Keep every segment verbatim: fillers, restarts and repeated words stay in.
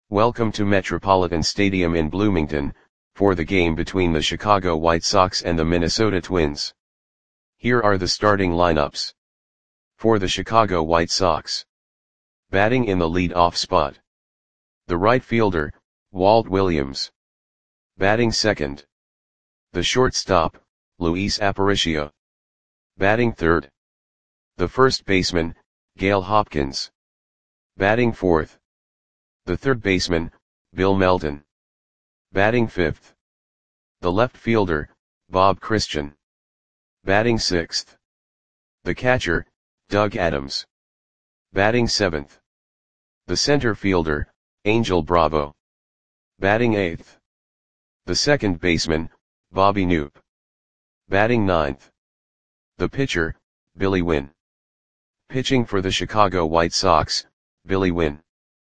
Welcome to Metropolitan Stadium in Bloomington, for the game between the Chicago White Sox and the Minnesota Twins. Here are the starting lineups. For the Chicago White Sox. Batting in the lead-off spot. The right fielder, Walt Williams. Batting second. The shortstop, Luis Aparicio. Batting third. The first baseman, Gail Hopkins. Batting fourth. The third baseman, Bill Melton. Batting fifth. The left fielder, Bob Christian. Batting sixth. The catcher, Doug Adams. Batting seventh. The center fielder, Angel Bravo. Batting eighth. The second baseman, Bobby Knoop. Batting ninth. The pitcher, Billy Winn. Pitching for the Chicago White Sox, Billy Winn.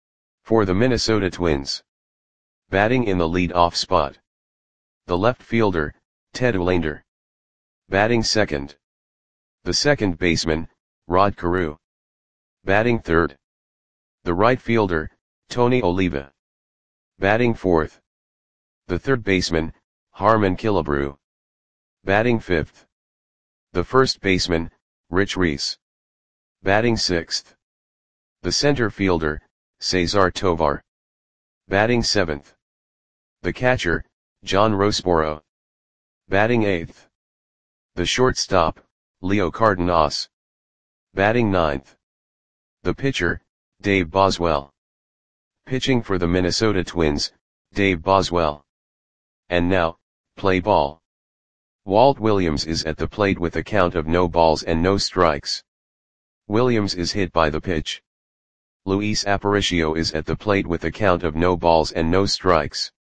For the Minnesota Twins. Batting in the lead-off spot. The left fielder, Ted Olander. Batting second. The second baseman, Rod Carew. Batting third. The right fielder, Tony Oliva. Batting fourth. The third baseman, Harmon Killebrew. Batting fifth. The first baseman, Rich Reese. Batting sixth. The center fielder, Cesar Tovar. Batting seventh. The catcher, John Roseboro. Batting eighth. The shortstop, Leo Cardenas. Batting ninth. The pitcher, Dave Boswell. Pitching for the Minnesota Twins, Dave Boswell. And now, play ball. Walt Williams is at the plate with a count of no balls and no strikes. Williams is hit by the pitch. Luis Aparicio is at the plate with a count of no balls and no strikes.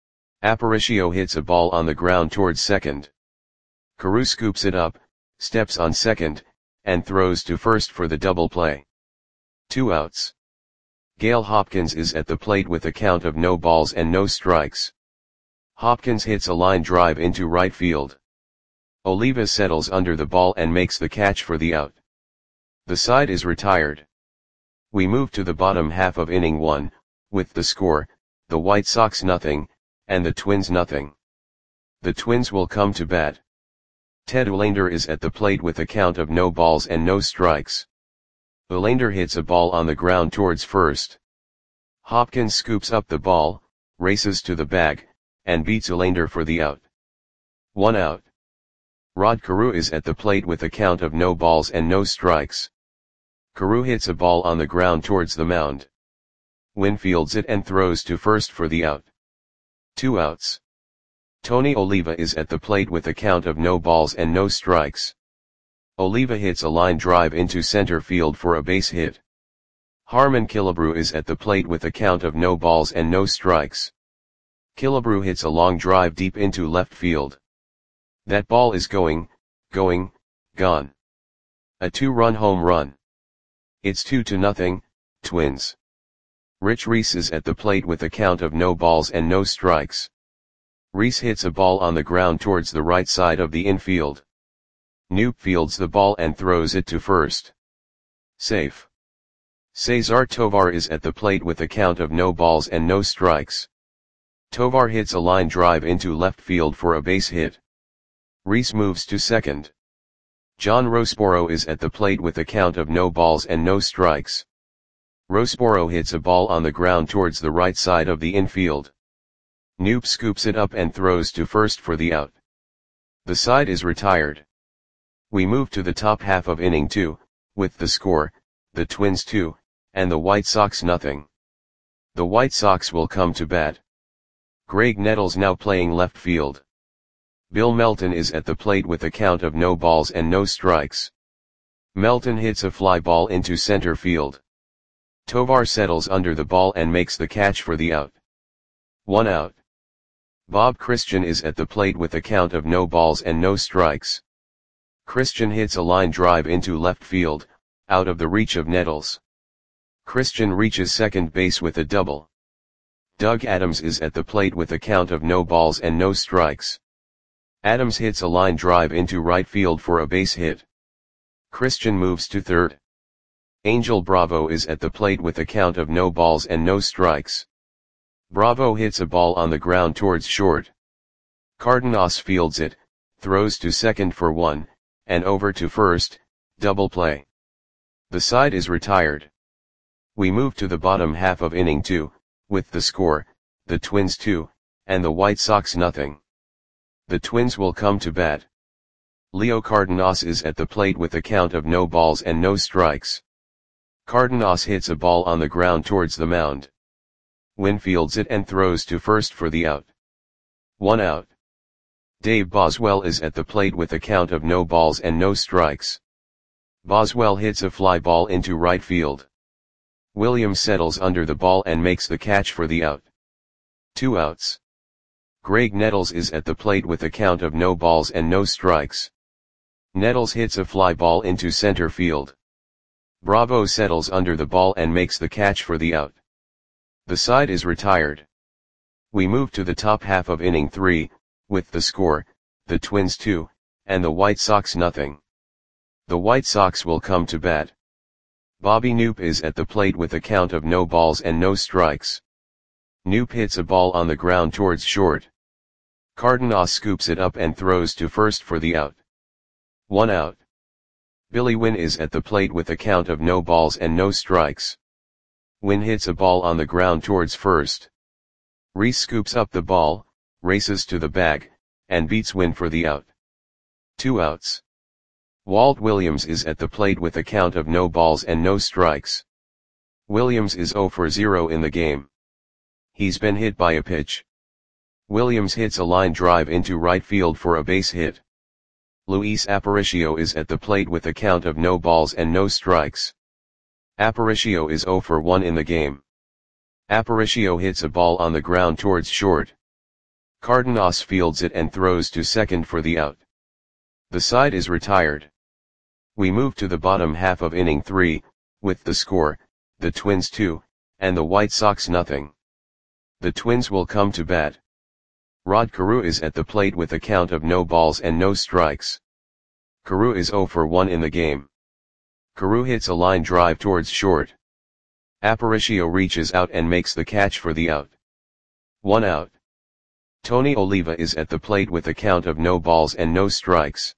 Aparicio hits a ball on the ground towards second. Carew scoops it up, steps on second, and throws to first for the double play. Two outs. Gail Hopkins is at the plate with a count of no balls and no strikes. Hopkins hits a line drive into right field. Oliva settles under the ball and makes the catch for the out. The side is retired. We move to the bottom half of inning one, with the score, the White Sox nothing, and the Twins nothing. The Twins will come to bat. Ted Olander is at the plate with a count of no balls and no strikes. Olander hits a ball on the ground towards first. Hopkins scoops up the ball, races to the bag, and beats Olander for the out. One out. Rod Carew is at the plate with a count of no balls and no strikes. Carew hits a ball on the ground towards the mound. Winn fields it and throws to first for the out. Two outs. Tony Oliva is at the plate with a count of no balls and no strikes. Oliva hits a line drive into center field for a base hit. Harmon Killebrew is at the plate with a count of no balls and no strikes. Killebrew hits a long drive deep into left field. That ball is going, going, gone. A two-run home run. It's two to nothing, Twins. Rich Reese is at the plate with a count of no balls and no strikes. Reese hits a ball on the ground towards the right side of the infield. Knoop fields the ball and throws it to first. Safe. Cesar Tovar is at the plate with a count of no balls and no strikes. Tovar hits a line drive into left field for a base hit. Reese moves to second. John Roseboro is at the plate with a count of no balls and no strikes. Roseboro hits a ball on the ground towards the right side of the infield. Knoop scoops it up and throws to first for the out. The side is retired. We move to the top half of inning two, with the score, the Twins two, and the White Sox nothing. The White Sox will come to bat. Greg Nettles now playing left field. Bill Melton is at the plate with a count of no balls and no strikes. Melton hits a fly ball into center field. Tovar settles under the ball and makes the catch for the out. One out. Bob Christian is at the plate with a count of no balls and no strikes. Christian hits a line drive into left field, out of the reach of Nettles. Christian reaches second base with a double. Doug Adams is at the plate with a count of no balls and no strikes. Adams hits a line drive into right field for a base hit. Christian moves to third. Angel Bravo is at the plate with a count of no balls and no strikes. Bravo hits a ball on the ground towards short. Cardenas fields it, throws to second for one, and over to first, double play. The side is retired. We move to the bottom half of inning two, with the score, the Twins two, and the White Sox nothing. The Twins will come to bat. Leo Cardenas is at the plate with a count of no balls and no strikes. Cardenas hits a ball on the ground towards the mound. Wynn fields it and throws to first for the out. One out. Dave Boswell is at the plate with a count of no balls and no strikes. Boswell hits a fly ball into right field. Williams settles under the ball and makes the catch for the out. Two outs. Greg Nettles is at the plate with a count of no balls and no strikes. Nettles hits a fly ball into center field. Bravo settles under the ball and makes the catch for the out. The side is retired. We move to the top half of inning three, with the score, the Twins two, and the White Sox nothing. The White Sox will come to bat. Bobby Knoop is at the plate with a count of no balls and no strikes. Knoop hits a ball on the ground towards short. Cardenas scoops it up and throws to first for the out. One out. Billy Wynn is at the plate with a count of no balls and no strikes. Wynn hits a ball on the ground towards first. Reese scoops up the ball, races to the bag, and beats Wynn for the out. Two outs. Walt Williams is at the plate with a count of no balls and no strikes. Williams is zero for zero in the game. He's been hit by a pitch. Williams hits a line drive into right field for a base hit. Luis Aparicio is at the plate with a count of no balls and no strikes. Aparicio is zero for one in the game. Aparicio hits a ball on the ground towards short. Cardenas fields it and throws to second for the out. The side is retired. We move to the bottom half of inning three, with the score, the Twins two, and the White Sox nothing. The Twins will come to bat. Rod Carew is at the plate with a count of no balls and no strikes. Carew is zero for one in the game. Carew hits a line drive towards short. Aparicio reaches out and makes the catch for the out. One out. Tony Oliva is at the plate with a count of no balls and no strikes.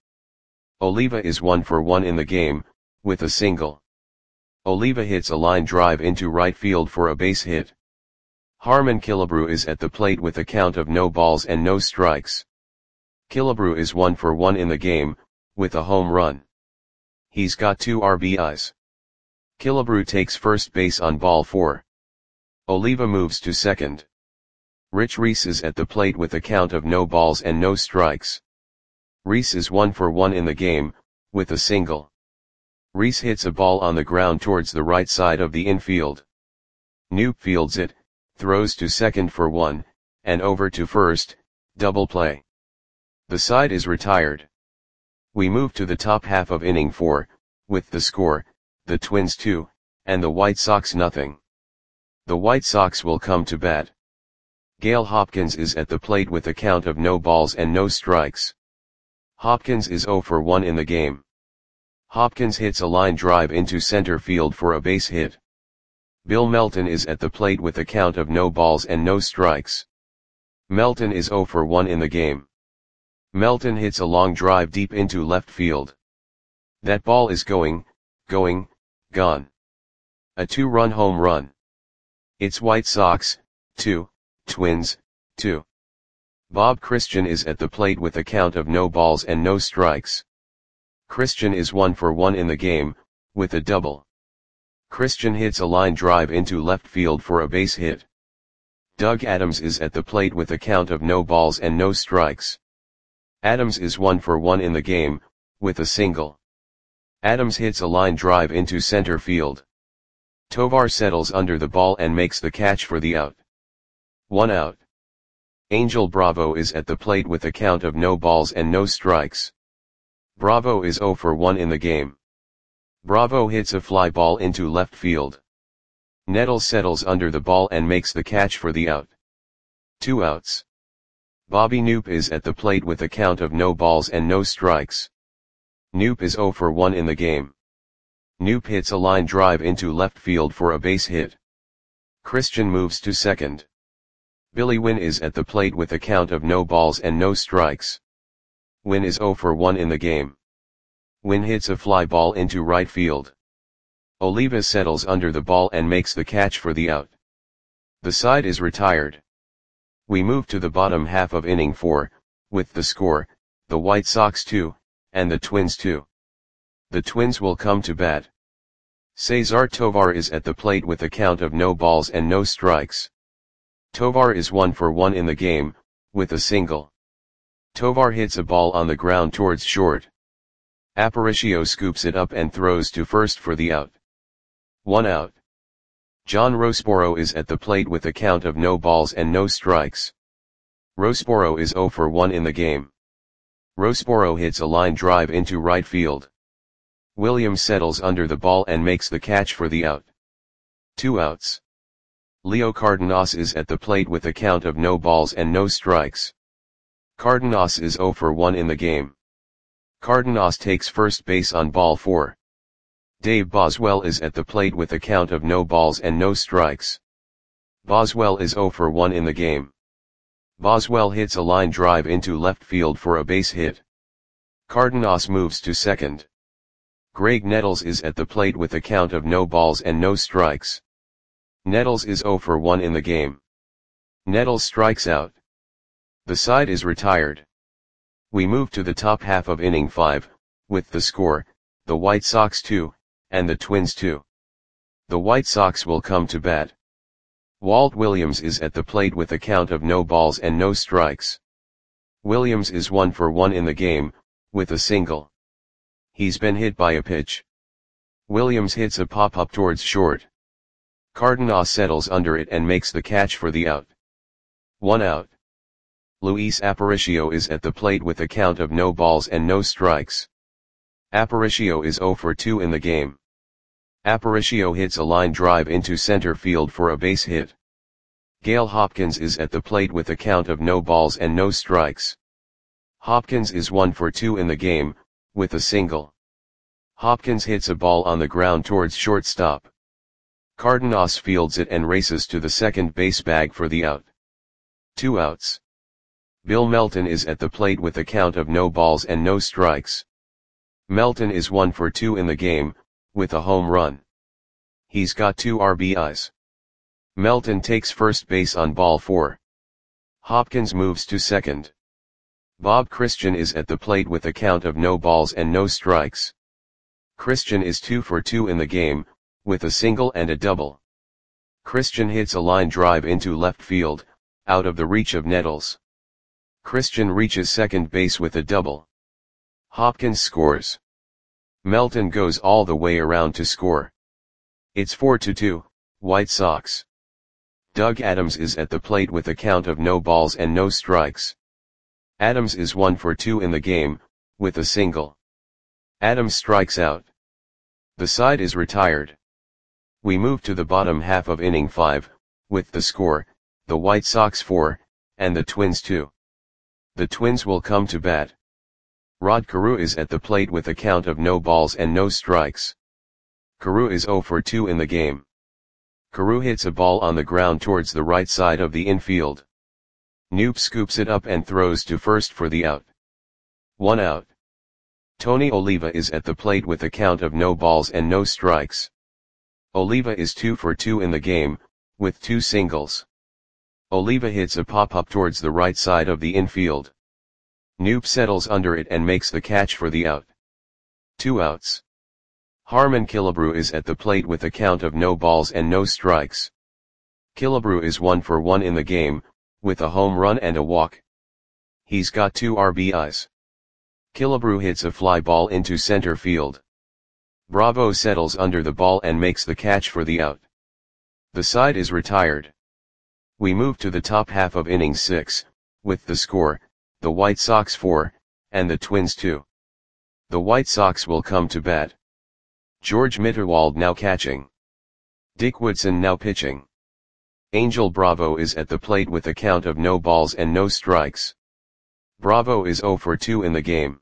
Oliva is one for one in the game, with a single. Oliva hits a line drive into right field for a base hit. Harmon Killebrew is at the plate with a count of no balls and no strikes. Killebrew is one for one in the game, with a home run. He's got two R B Is. Killebrew takes first base on ball four. Oliva moves to second. Rich Reese is at the plate with a count of no balls and no strikes. Reese is one for one in the game, with a single. Reese hits a ball on the ground towards the right side of the infield. Knoop fields it, throws to second for one, and over to first, double play. The side is retired. We move to the top half of inning four, with the score, the Twins two, and the White Sox nothing. The White Sox will come to bat. Gale Hopkins is at the plate with a count of no balls and no strikes. Hopkins is zero for one in the game. Hopkins hits a line drive into center field for a base hit. Bill Melton is at the plate with a count of no balls and no strikes. Melton is zero for one in the game. Melton hits a long drive deep into left field. That ball is going, going, gone. A two-run home run. It's White Sox, two, Twins, two. Bob Christian is at the plate with a count of no balls and no strikes. Christian is one for one in the game, with a double. Christian hits a line drive into left field for a base hit. Doug Adams is at the plate with a count of no balls and no strikes. Adams is one for one in the game, with a single. Adams hits a line drive into center field. Tovar settles under the ball and makes the catch for the out. One out. Angel Bravo is at the plate with a count of no balls and no strikes. Bravo is zero for one in the game. Bravo hits a fly ball into left field. Nettles settles under the ball and makes the catch for the out. Two outs. Bobby Knoop is at the plate with a count of no balls and no strikes. Knoop is zero for one in the game. Knoop hits a line drive into left field for a base hit. Christian moves to second. Billy Wynn is at the plate with a count of no balls and no strikes. Wynn is zero for one in the game. Wynn hits a fly ball into right field. Oliva settles under the ball and makes the catch for the out. The side is retired. We move to the bottom half of inning four, with the score, the White Sox two, and the Twins two. The Twins will come to bat. Cesar Tovar is at the plate with a count of no balls and no strikes. Tovar is one for one in the game, with a single. Tovar hits a ball on the ground towards short. Aparicio scoops it up and throws to first for the out. One out. John Rossboro is at the plate with a count of no balls and no strikes. Rossboro is zero for one in the game. Rossboro hits a line drive into right field. Williams settles under the ball and makes the catch for the out. Two outs. Leo Cardenas is at the plate with a count of no balls and no strikes. Cardenas is zero for one in the game. Cardenas takes first base on ball four. Dave Boswell is at the plate with a count of no balls and no strikes. Boswell is zero for one in the game. Boswell hits a line drive into left field for a base hit. Cardenas moves to second. Greg Nettles is at the plate with a count of no balls and no strikes. Nettles is zero for one in the game. Nettles strikes out. The side is retired. We move to the top half of inning five, with the score, the White Sox two, and the Twins two. The White Sox will come to bat. Walt Williams is at the plate with a count of no balls and no strikes. Williams is one for one in the game, with a single. He's been hit by a pitch. Williams hits a pop-up towards short. Cardenas settles under it and makes the catch for the out. One out. Luis Aparicio is at the plate with a count of no balls and no strikes. Aparicio is zero for two in the game. Aparicio hits a line drive into center field for a base hit. Gale Hopkins is at the plate with a count of no balls and no strikes. Hopkins is one for two in the game, with a single. Hopkins hits a ball on the ground towards shortstop. Cardenas fields it and races to the second base bag for the out. Two outs. Bill Melton is at the plate with a count of no balls and no strikes. Melton is one for two in the game, with a home run. He's got two R B Is. Melton takes first base on ball four. Hopkins moves to second. Bob Christian is at the plate with a count of no balls and no strikes. Christian is two for two in the game, with a single and a double. Christian hits a line drive into left field, out of the reach of Nettles. Christian reaches second base with a double. Hopkins scores. Melton goes all the way around to score. It's four to two, White Sox. Doug Adams is at the plate with a count of no balls and no strikes. Adams is one for two in the game, with a single. Adams strikes out. The side is retired. We move to the bottom half of inning five, with the score, the White Sox four, and the Twins two. The Twins will come to bat. Rod Carew is at the plate with a count of no balls and no strikes. Carew is zero for two in the game. Carew hits a ball on the ground towards the right side of the infield. Knoop scoops it up and throws to first for the out. One out. Tony Oliva is at the plate with a count of no balls and no strikes. Oliva is two for two in the game, with two singles. Oliva hits a pop-up towards the right side of the infield. Knoop settles under it and makes the catch for the out. Two outs. Harmon Killebrew is at the plate with a count of no balls and no strikes. Killebrew is one for one in the game, with a home run and a walk. He's got two R B Is. Killebrew hits a fly ball into center field. Bravo settles under the ball and makes the catch for the out. The side is retired. We move to the top half of inning six, with the score, the White Sox four, and the Twins two. The White Sox will come to bat. George Mitterwald now catching. Dick Woodson now pitching. Angel Bravo is at the plate with a count of no balls and no strikes. Bravo is zero for two in the game.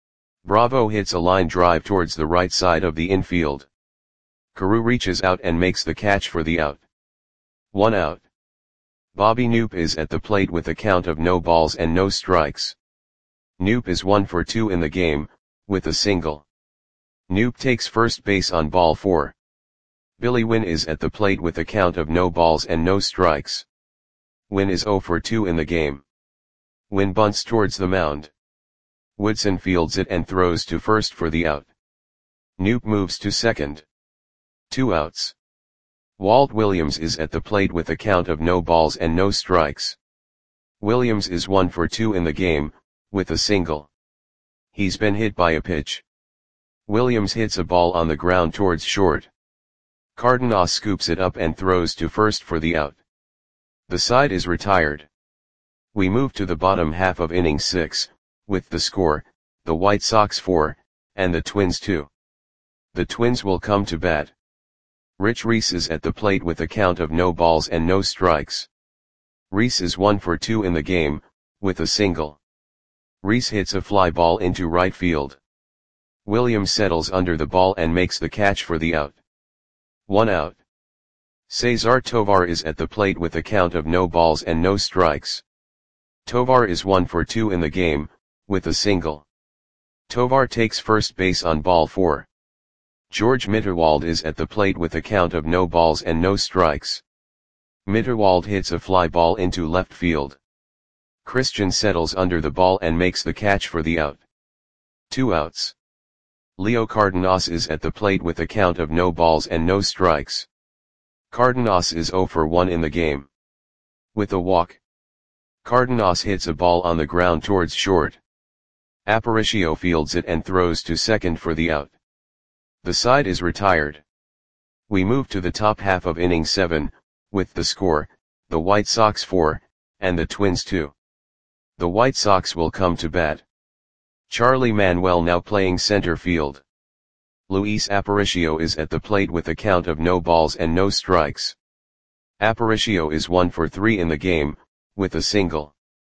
Bravo hits a line drive towards the right side of the infield. Carew reaches out and makes the catch for the out. One out. Bobby Knoop is at the plate with a count of no balls and no strikes. Knoop is one for two in the game, with a single. Knoop takes first base on ball four. Billy Wynn is at the plate with a count of no balls and no strikes. Wynn is zero for two in the game. Wynn bunts towards the mound. Woodson fields it and throws to first for the out. Knoop moves to second. Two outs. Walt Williams is at the plate with a count of no balls and no strikes. Williams is one for two in the game, with a single. He's been hit by a pitch. Williams hits a ball on the ground towards short. Cardenas scoops it up and throws to first for the out. The side is retired. We move to the bottom half of inning six, with the score, the White Sox four, and the Twins two. The Twins will come to bat. Rich Reese is at the plate with a count of no balls and no strikes. Reese is one for two in the game, with a single. Reese hits a fly ball into right field. Williams settles under the ball and makes the catch for the out. One out. Cesar Tovar is at the plate with a count of no balls and no strikes. Tovar is one for two in the game, with a single. Tovar takes first base on ball four. George Mitterwald is at the plate with a count of no balls and no strikes. Mitterwald hits a fly ball into left field. Christian settles under the ball and makes the catch for the out. Two outs. Leo Cardenas is at the plate with a count of no balls and no strikes. Cardenas is zero for one in the game. With a walk. Cardenas hits a ball on the ground towards short. Aparicio fields it and throws to second for the out. The side is retired. We move to the top half of inning seven, with the score, the White Sox four, and the Twins two. The White Sox will come to bat. Charlie Manuel now playing center field. Luis Aparicio is at the plate with a count of no balls and no strikes. Aparicio is one for three in the game, with a single.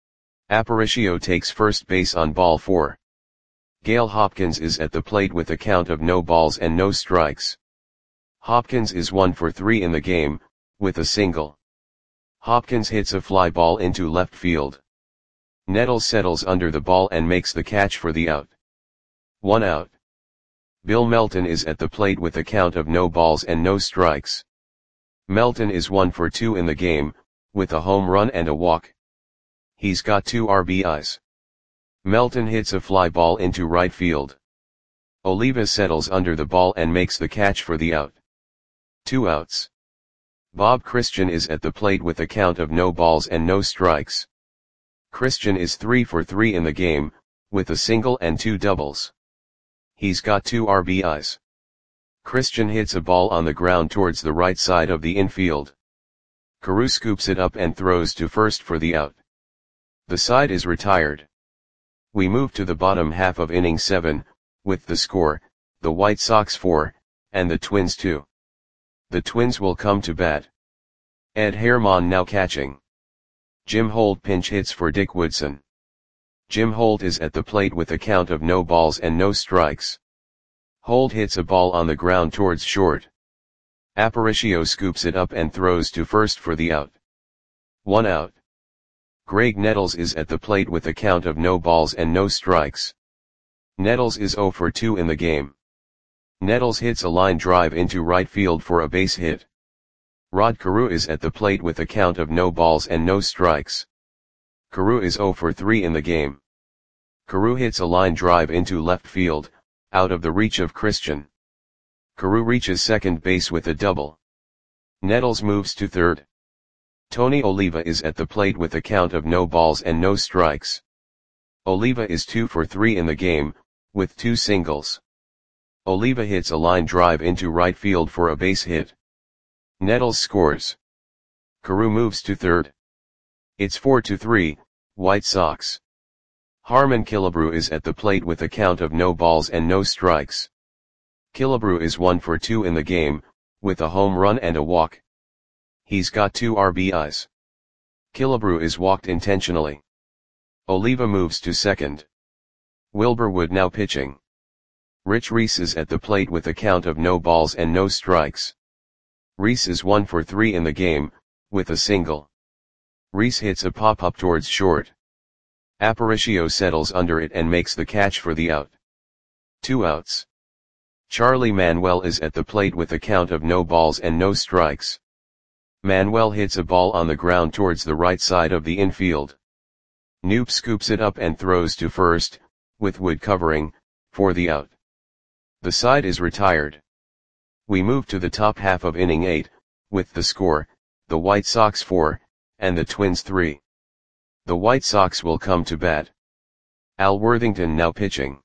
Aparicio takes first base on ball four. Gale Hopkins is at the plate with a count of no balls and no strikes. Hopkins is one for three in the game, with a single. Hopkins hits a fly ball into left field. Nettles settles under the ball and makes the catch for the out. One out. Bill Melton is at the plate with a count of no balls and no strikes. Melton is one for two in the game, with a home run and a walk. He's got two R B Is. Melton hits a fly ball into right field. Oliva settles under the ball and makes the catch for the out. Two outs. Bob Christian is at the plate with a count of no balls and no strikes. Christian is three for three in the game, with a single and two doubles. He's got two R B Is. Christian hits a ball on the ground towards the right side of the infield. Carew scoops it up and throws to first for the out. The side is retired. We move to the bottom half of inning seven, with the score, the White Sox four, and the Twins two. The Twins will come to bat. Ed Herman now catching. Jim Holt pinch hits for Dick Woodson. Jim Holt is at the plate with a count of no balls and no strikes. Holt hits a ball on the ground towards short. Aparicio scoops it up and throws to first for the out. One out. Greg Nettles is at the plate with a count of no balls and no strikes. Nettles is zero for two in the game. Nettles hits a line drive into right field for a base hit. Rod Carew is at the plate with a count of no balls and no strikes. Carew is zero for three in the game. Carew hits a line drive into left field, out of the reach of Christian. Carew reaches second base with a double. Nettles moves to third. Tony Oliva is at the plate with a count of no balls and no strikes. Oliva is two for three in the game, with two singles. Oliva hits a line drive into right field for a base hit. Nettles scores. Carew moves to third. It's four to three, White Sox. Harmon Killebrew is at the plate with a count of no balls and no strikes. Killebrew is one for two in the game, with a home run and a walk. He's got two R B Is. Killebrew is walked intentionally. Oliva moves to second. Wilbur Wood now pitching. Rich Reese is at the plate with a count of no balls and no strikes. Reese is one for three in the game, with a single. Reese hits a pop-up towards short. Aparicio settles under it and makes the catch for the out. Two outs. Charlie Manuel is at the plate with a count of no balls and no strikes. Manuel hits a ball on the ground towards the right side of the infield. Noop scoops it up and throws to first, with Wood covering, for the out. The side is retired. We move to the top half of inning eight, with the score, the White Sox four, and the Twins three. The White Sox will come to bat. Al Worthington now pitching.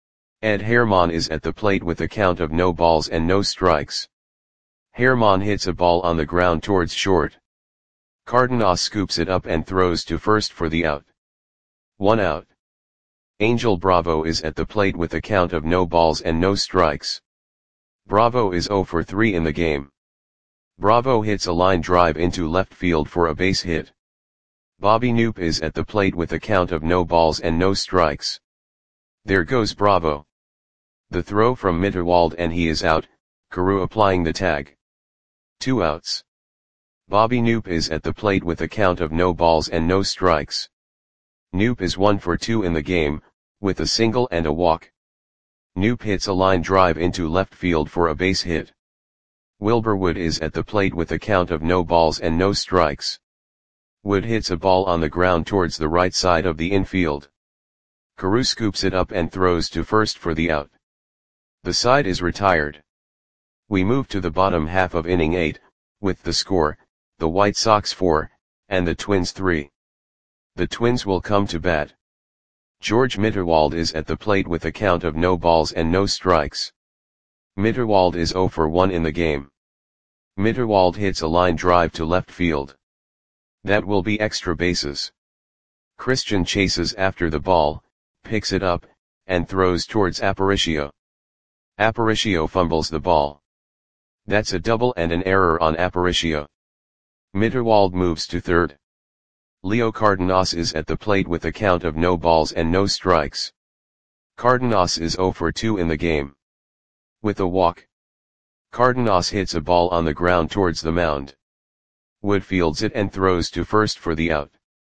Ed Herman is at the plate with a count of no balls and no strikes. Herman hits a ball on the ground towards short. Cardenas scoops it up and throws to first for the out. One out. Angel Bravo is at the plate with a count of no balls and no strikes. Bravo is zero for three in the game. Bravo hits a line drive into left field for a base hit. Bobby Noop is at the plate with a count of no balls and no strikes. There goes Bravo. The throw from Mitterwald and he is out, Carew applying the tag. Two outs. Bobby Noop is at the plate with a count of no balls and no strikes. Noop is one for two in the game, with a single and a walk. Noop hits a line drive into left field for a base hit. Wilbur Wood is at the plate with a count of no balls and no strikes. Wood hits a ball on the ground towards the right side of the infield. Carew scoops it up and throws to first for the out. The side is retired. We move to the bottom half of inning eight, with the score, the White Sox four, and the Twins three. The Twins will come to bat. George Mitterwald is at the plate with a count of no balls and no strikes. Mitterwald is zero for one in the game. Mitterwald hits a line drive to left field. That will be extra bases. Christian chases after the ball, picks it up, and throws towards Aparicio. Aparicio fumbles the ball. That's a double and an error on Aparicio. Mitterwald moves to third. Leo Cardenas is at the plate with a count of no balls and no strikes. Cardenas is zero for two in the game. With a walk. Cardenas hits a ball on the ground towards the mound. Wood fields it and throws to first for the out.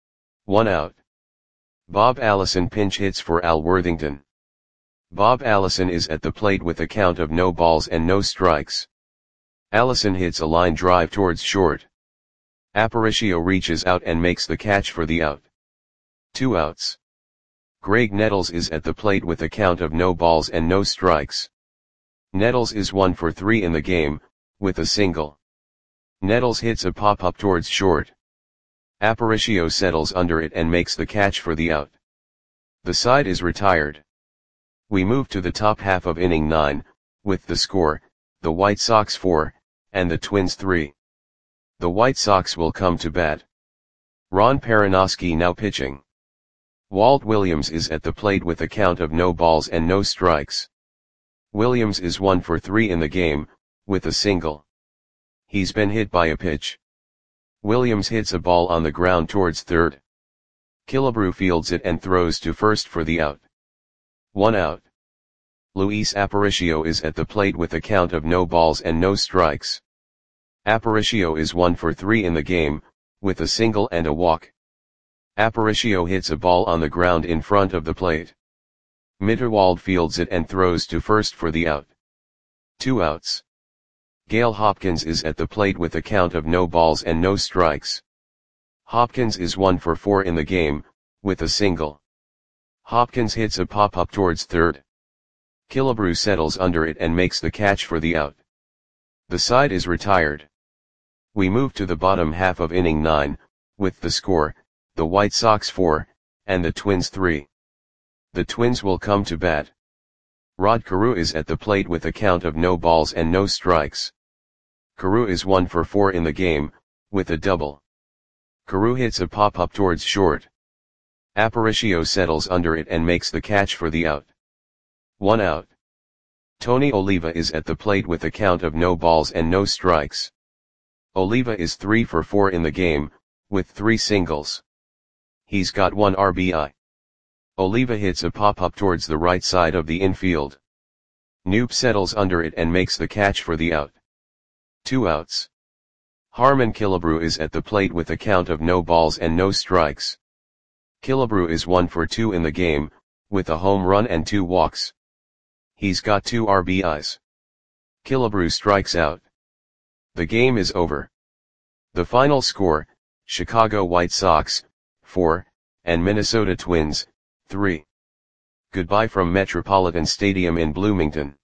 One out. Bob Allison pinch hits for Al Worthington. Bob Allison is at the plate with a count of no balls and no strikes. Allison hits a line drive towards short. Aparicio reaches out and makes the catch for the out. Two outs. Greg Nettles is at the plate with a count of no balls and no strikes. Nettles is one for three in the game, with a single. Nettles hits a pop-up towards short. Aparicio settles under it and makes the catch for the out. The side is retired. We move to the top half of inning nine, with the score, the White Sox four, and the Twins three. The White Sox will come to bat. Ron Perranoski now pitching. Walt Williams is at the plate with a count of no balls and no strikes. Williams is one for three in the game, with a single. He's been hit by a pitch. Williams hits a ball on the ground towards third. Killebrew fields it and throws to first for the out. One out. Luis Aparicio is at the plate with a count of no balls and no strikes. Aparicio is one for three in the game, with a single and a walk. Aparicio hits a ball on the ground in front of the plate. Mitterwald fields it and throws to first for the out. Two outs. Gale Hopkins is at the plate with a count of no balls and no strikes. Hopkins is one for four in the game, with a single. Hopkins hits a pop-up towards third. Killebrew settles under it and makes the catch for the out. The side is retired. We move to the bottom half of inning nine, with the score, the White Sox four, and the Twins three. The Twins will come to bat. Rod Carew is at the plate with a count of no balls and no strikes. Carew is one for four in the game, with a double. Carew hits a pop-up towards short. Aparicio settles under it and makes the catch for the out. One out. Tony Oliva is at the plate with a count of no balls and no strikes. Oliva is three for four in the game, with three singles. He's got one R B I. Oliva hits a pop-up towards the right side of the infield. Noop settles under it and makes the catch for the out. Two outs. Harmon Killebrew is at the plate with a count of no balls and no strikes. Killebrew is one for two in the game, with a home run and two walks. He's got two R B Is. Killebrew strikes out. The game is over. The final score, Chicago White Sox, four, and Minnesota Twins, three. Goodbye from Metropolitan Stadium in Bloomington.